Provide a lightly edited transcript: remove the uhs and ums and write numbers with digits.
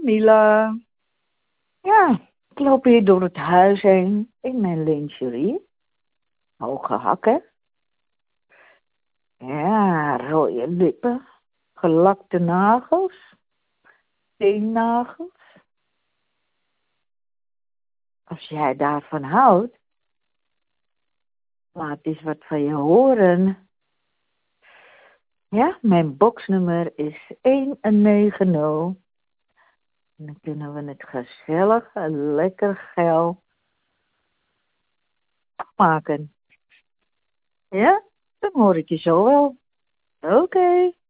Mila. Ja, ik loop hier door het huis heen in mijn lingerie. Hoge hakken. Ja, rode lippen. Gelakte nagels. Teennagels. Als jij daarvan houdt, laat eens wat van je horen. Ja, mijn boxnummer is 190. En dan kunnen we het gezellig en lekker geil maken. Ja, dan hoor ik je zo wel. Oké.